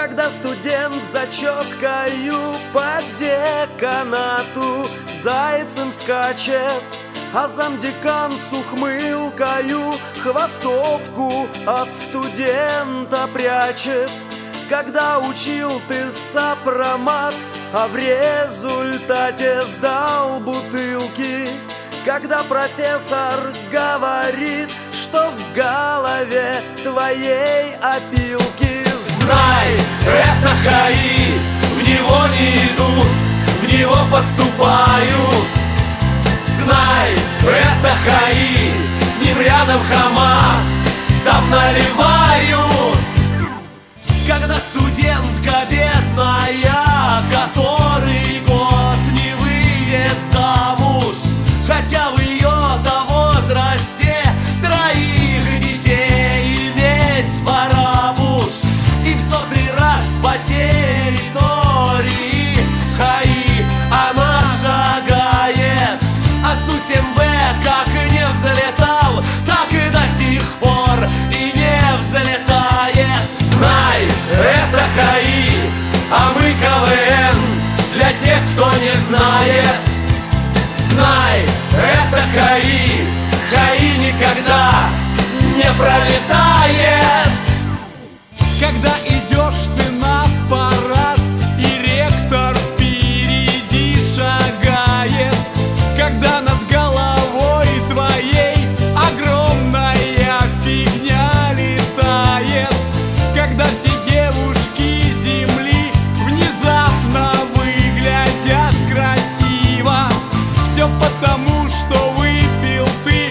Когда студент зачеткою по деканату зайцем скачет, а замдекан с ухмылкою хвостовку от студента прячет. Когда учил ты сопромат, а в результате сдал бутылки. Когда профессор говорит, что в голове твоей опилки. Знай, это ХАИ, в него не идут, в него поступают. Знай, это ХАИ, с ним рядом хама, там наливают. Когда студентка бедная, который год не выйдет замуж, хотя в ее-то возрасте троих детей иметь пора уж. И в 100-й раз по территории ХАИ она шагает, а Су-7Б как не взлетал, так и до сих пор и не взлетает. Знай, это ХАИ, а мы КВН для тех, кто не знает. Знай, это ХАИ, ХАИ никогда не пролетает. Когда идешь ты на парад, и ректор впереди шагает, когда над головой твоей огромная фигня летает, когда все девушки земли внезапно выглядят красиво, все потому, что выпил ты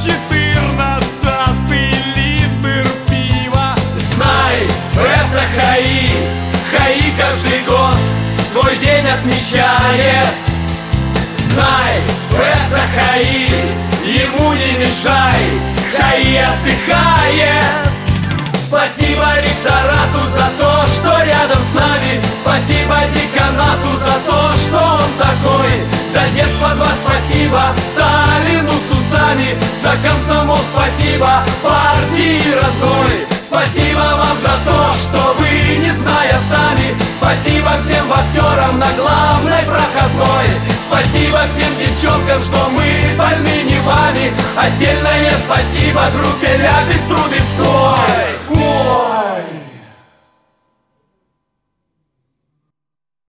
14-й литр пива. Знай, это ХАИ, ХАИ каждый год свой день отмечает. Знай, это ХАИ, ему не мешай, ХАИ отдыхает. Спасибо ректорату за то, что рядом с нами. Спасибо деканату за то, что он такой. За Деж-2 спасибо Сталину с усами. За комсомол спасибо партии родной. Спасибо вам за то, что вы, не зная сами. Спасибо всем актерам на главной проходной. Спасибо всем девчонкам, что мы больны не вами. Отдельное спасибо группе Ляпис Трубецкой.